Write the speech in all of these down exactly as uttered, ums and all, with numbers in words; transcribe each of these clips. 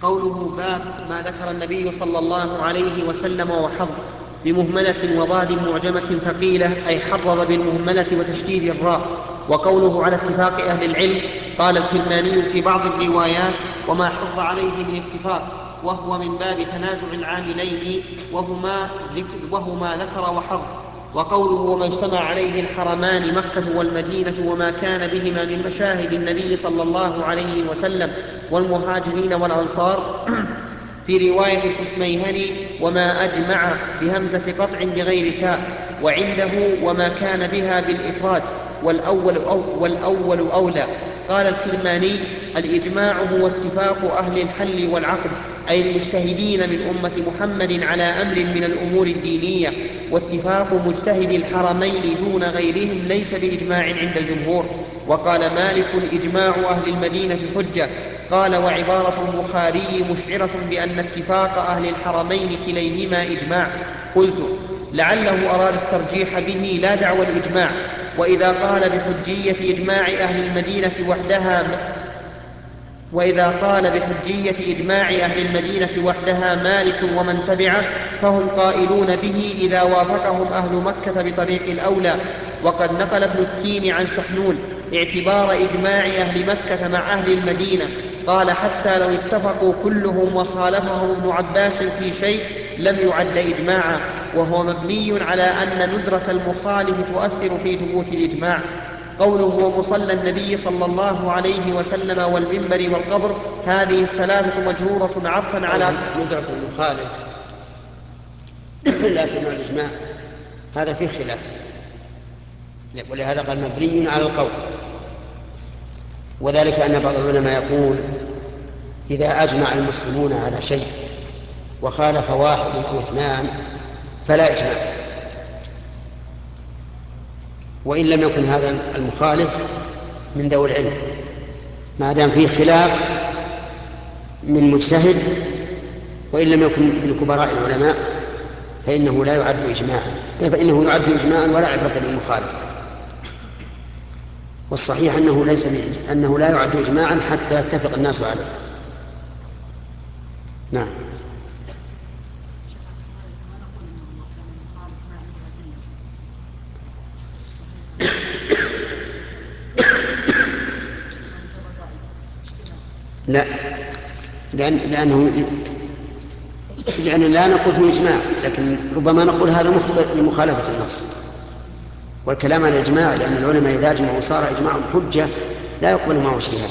قوله باب ما ذكر النبي صلى الله عليه وسلم وحظ بمهملة وضاد معجمة ثقيلة أي حرض بالمهملة وتشديد الراء. وقوله على اتفاق أهل العلم قال الكرماني في بعض الروايات وما حض عليه من اتفاق، وهو من باب تنازع العاملين وهما ذكر, وهما ذكر وحظ. وقوله وما اجتمع عليه الحرمان مكة والمدينة وما كان بهما من مشاهد النبي صلى الله عليه وسلم والمهاجرين والأنصار في رواية الكشميهني وما أجمع بهمزة قطع بغير تاء، وعنده وما كان بها بالإفراد والأول, أو والأول أولى. قال الكرماني الإجماع هو اتفاق أهل الحل والعقد أي المجتهدين من أمة محمد على أمر من الأمور الدينية، واتفاق مجتهد الحرمين دون غيرهم ليس بإجماع عند الجمهور. وقال مالك إجماع أهل المدينة حجة. قال وعبارة البخاري مشعرة بأن اتفاق أهل الحرمين كليهما إجماع. قلت لعله أراد الترجيح به لا دعوى الإجماع. وإذا قال بحجية إجماع أهل المدينة وحدها وإذا قال بحجية إجماع أهل المدينة وحدها مالك ومن تبعه فهم قائلون به إذا وافقهم أهل مكة بطريق الأولى. وقد نقل ابن التين عن سحنون اعتبار إجماع أهل مكة مع أهل المدينة، قال حتى لو اتفقوا كلهم وخالفهم ابن عباس في شيء لم يعد إجماعا، وهو مبني على أن ندرة المخالف تؤثر في ثبوت الإجماع. قوله ومصلى النبي صلى الله عليه وسلم والمنبر والقبر هذه الثلاثة مجرورة عطفا على ندرة المخالف لكن الإجماع هذا فيه خلاف، ولهذا قال مبني على القول. وذلك أن بعض العلماء يقول إذا أجمع المسلمون على شيء وخالف واحد أو اثنان فلا إجماع، وإن لم يكن هذا المخالف من ذوي العلم، ما دام فيه خلاف من مجتهد وإن لم يكن من كبراء العلماء فإنه لا يعد إجماعا، فإنه يعد إجماعا ولا عبرة بالمخالف. والصحيح أنه ليس أنه لا يعد إجماعا حتى يتفق الناس عليه. نعم. لا، لأن لأنه لأن لا نقول فيه إجماع، لكن ربما نقول هذا مخطئ لمخالفة النص. والكلام عن الإجماع لأن العلماء إذا أجمعوا صار إجماعهم حجة لا يقبل معه اجتهاد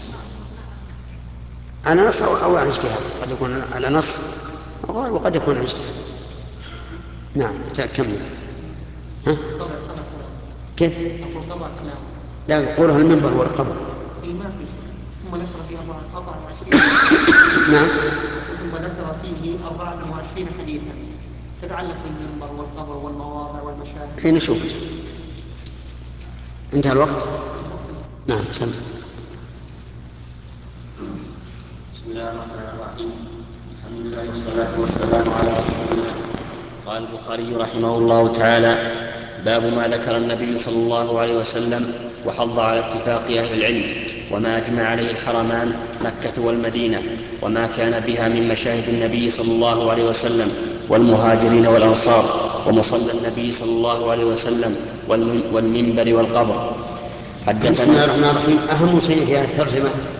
على نص أو على اجتهاد، قد يكون على نص وقد يكون على اجتهاد. نعم كمل. ها؟ كيف؟ لا يقولها المنبر والقبر. ثم ذكر فيه أربعة وعشرين نعم. ثم ذكر فيه أربعة وعشرين حديثا تتعلق بالمنبر والقبر والمواضع والمشاهد. حين نشوف انتهى الوقت. نعم سمع. بسم الله الرحمن الرحيم، الحمد لله والصلاة والسلام على رسول الله. قال البخاري رحمه الله تعالى: باب ما ذكر النبي صلى الله عليه وسلم وحض على اتفاق أهل العلم وما أجمع عليه الحرمان مكة والمدينة وما كان بها من مشاهد النبي صلى الله عليه وسلم والمهاجرين والأنصار ومصلى النبي صلى الله عليه وسلم والمنبر والقبر. بسم الله الرحمن الرحيم. أهم شيء في هذه الترجمة